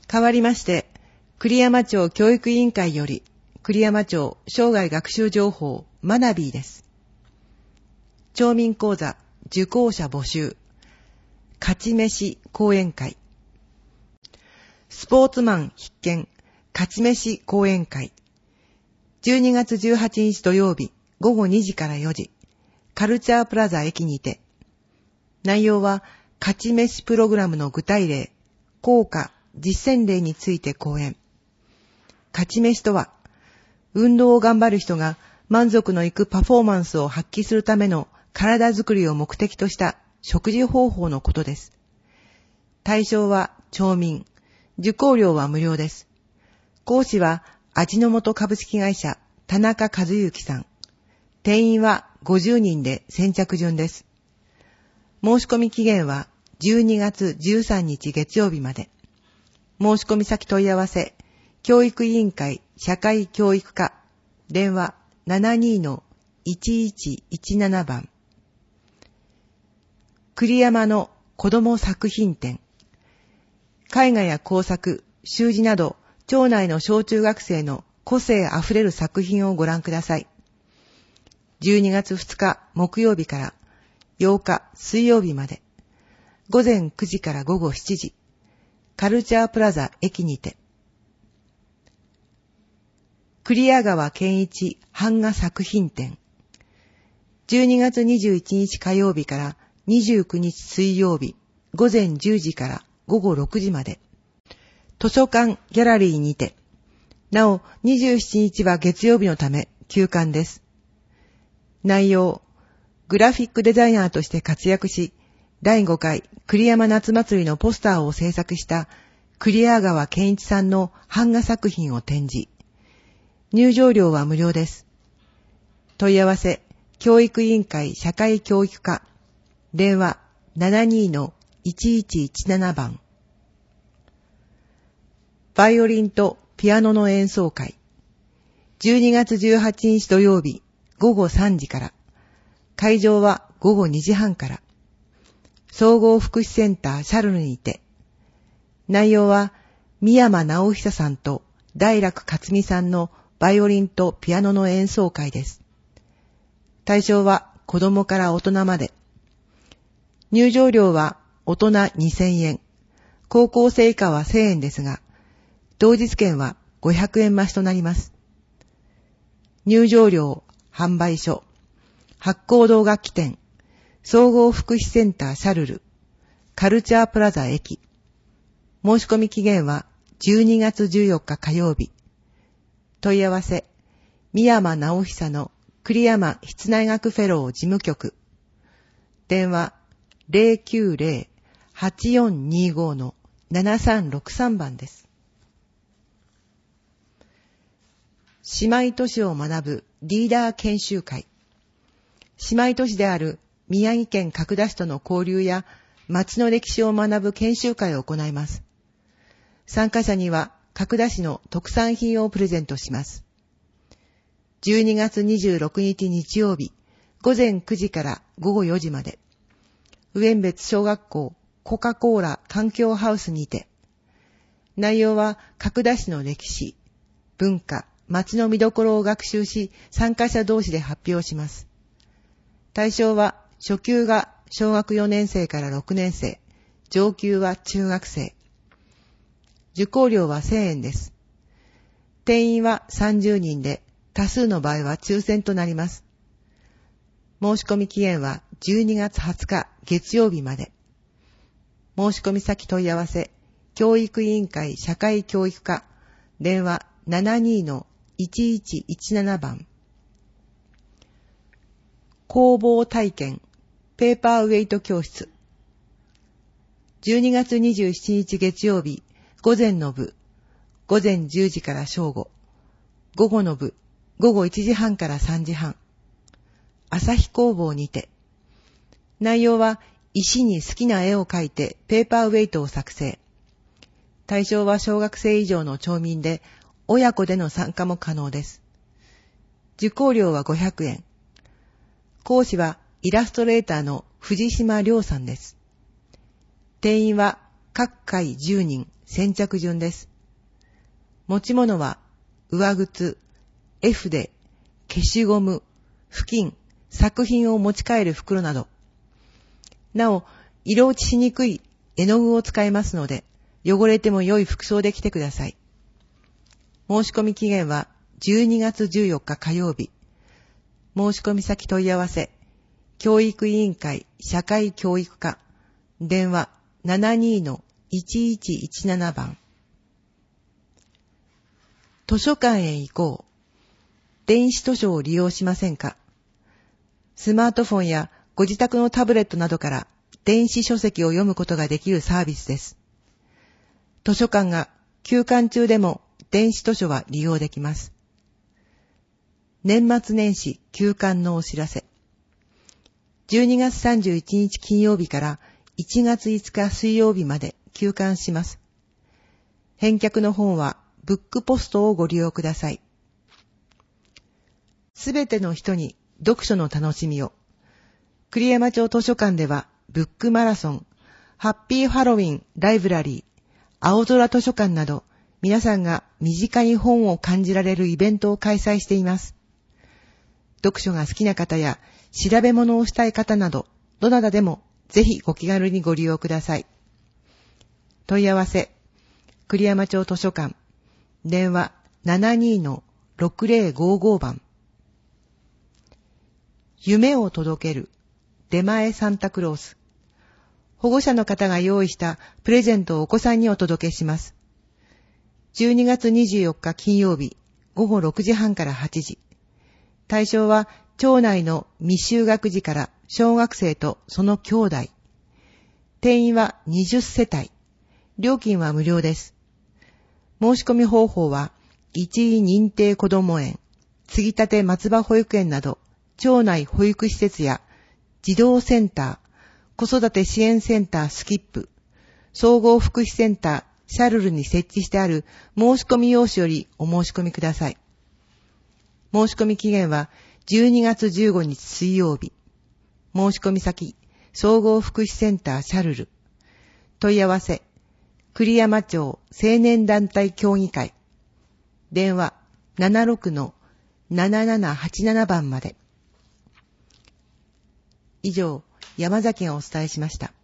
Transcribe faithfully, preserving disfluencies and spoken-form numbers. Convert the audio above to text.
代わりまして、栗山町教育委員会より、栗山町生涯学習情報マナビーです。町民講座受講者募集、勝ち飯講演会、スポーツマン必見勝ち飯講演会、じゅうにがつじゅうはちにち土曜日ごごにじからよじ、カルチャープラザ駅にて、内容は勝ち飯プログラムの具体例、効果、実践例について講演。勝ち飯とは、運動を頑張る人が満足のいくパフォーマンスを発揮するための体づくりを目的とした食事方法のことです。対象は町民、受講料は無料です。講師は味の素株式会社田中和幸さん。定員はごじゅうにんで先着順です。申し込み期限はじゅうにがつじゅうさんにち月曜日まで。申し込み先問い合わせ、教育委員会社会教育課、電話 ななにーのいちいちいちなな 番。栗山の子ども作品展。絵画や工作、習字など、町内の小中学生の個性あふれる作品をご覧ください。じゅうにがつふつか木曜日からようか水曜日まで、ごぜんくじからごごしちじ、カルチャープラザ駅にて。栗屋川健一版画作品展。じゅうにがつにじゅういちにち火曜日からにじゅうくにち水曜日、ごぜんじゅうじからごごろくじまで。図書館ギャラリーにて。なお、にじゅうしちにちは月曜日のため休館です。内容、グラフィックデザイナーとして活躍し、だいごかい栗山夏祭りのポスターを制作した栗屋川健一さんの版画作品を展示。入場料は無料です。問い合わせ、教育委員会社会教育課、電話 ななにーのいちいちいちなな 番。バイオリンとピアノの演奏会。じゅうにがつじゅうはちにち土曜日ごごさんじから。会場はごごにじはんから。総合福祉センターシャルルにて。内容は三山直久さんと大楽克美さんのバイオリンとピアノの演奏会です。対象は子供から大人まで。入場料は大人にせんえん、高校生以下はせんえんですが、同日券はごひゃくえん増しとなります。入場料、販売所、八甲堂楽器店、総合福祉センターシャルル、カルチャープラザ駅。申し込み期限はじゅうにがつじゅうよっか火曜日。問い合わせ、三山直久の栗山室内学フェロー事務局。電話 ゼロきゅうゼロ はちよんにご のななさんろくさん 番です。姉妹都市を学ぶリーダー研修会。姉妹都市である宮城県角田市との交流や町の歴史を学ぶ研修会を行います。参加者には角田市の特産品をプレゼントします。じゅうにがつにじゅうろくにち日曜日、ごぜんくじからごごよじまで、上別小学校コカ・コーラ環境ハウスにて。内容は角田市の歴史、文化、町の見どころを学習し、参加者同士で発表します。対象は初級が小学よねんせいからろくねんせい、上級は中学生。受講料はせんえんです。定員はさんじゅうにんで、多数の場合は抽選となります。申し込み期限はじゅうにがつはつか月曜日まで。申し込み先問い合わせ、教育委員会社会教育課、電話 ななにーのいちいちいちなな 番。工房体験、ペーパーウェイト教室。じゅうにがつにじゅうしちにち月曜日、午前の部、午前じゅうじから正午、午後の部、午後いちじはんからさんじはん。朝日工房にて。内容は石に好きな絵を描いてペーパーウェイトを作成。対象は小学生以上の町民で、親子での参加も可能です。受講料はごひゃくえん。講師はイラストレーターの藤島亮さんです。定員は各回じゅうにん、 先着順です。持ち物は、上靴、絵筆、消しゴム、布巾、作品を持ち帰る袋など。なお、色落ちしにくい絵の具を使いますので、汚れても良い服装で来てください。申し込み期限はじゅうにがつじゅうよっか火曜日。申し込み先問い合わせ、教育委員会社会教育課、電話 ななにーのいちいちいちなな 番。図書館へ行こう。電子図書を利用しませんか？スマートフォンやご自宅のタブレットなどから電子書籍を読むことができるサービスです。図書館が休館中でも電子図書は利用できます。年末年始休館のお知らせ。じゅうにがつさんじゅういちにち金曜日からいちがついつか水曜日まで休館します。返却の本はブックポストをご利用ください。すべての人に読書の楽しみを。栗山町図書館ではブックマラソン、ハッピーハロウィンライブラリー、青空図書館など皆さんが身近に本を感じられるイベントを開催しています。読書が好きな方や調べ物をしたい方など、どなたでもぜひご気軽にご利用ください。問い合わせ、栗山町図書館、電話 ななにーのろくぜろごご 番。夢を届ける出前サンタクロース。保護者の方が用意したプレゼントをお子さんにお届けします。じゅうにがつにじゅうよっか金曜日ごごろくじはんからはちじ。対象は町内の未就学児から小学生とその兄弟。定員はにじゅっせたい。料金は無料です。申し込み方法は一位認定こども園、継ぎたて松葉保育園など町内保育施設や児童センター、子育て支援センタースキップ、総合福祉センターシャルルに設置してある申し込み用紙よりお申し込みください。申し込み期限はじゅうにがつじゅうごにち水曜日。申し込み先、総合福祉センターシャルル。問い合わせ、栗山町青年団体協議会。電話 ななろくのななななはちなな 番まで。以上、山崎がお伝えしました。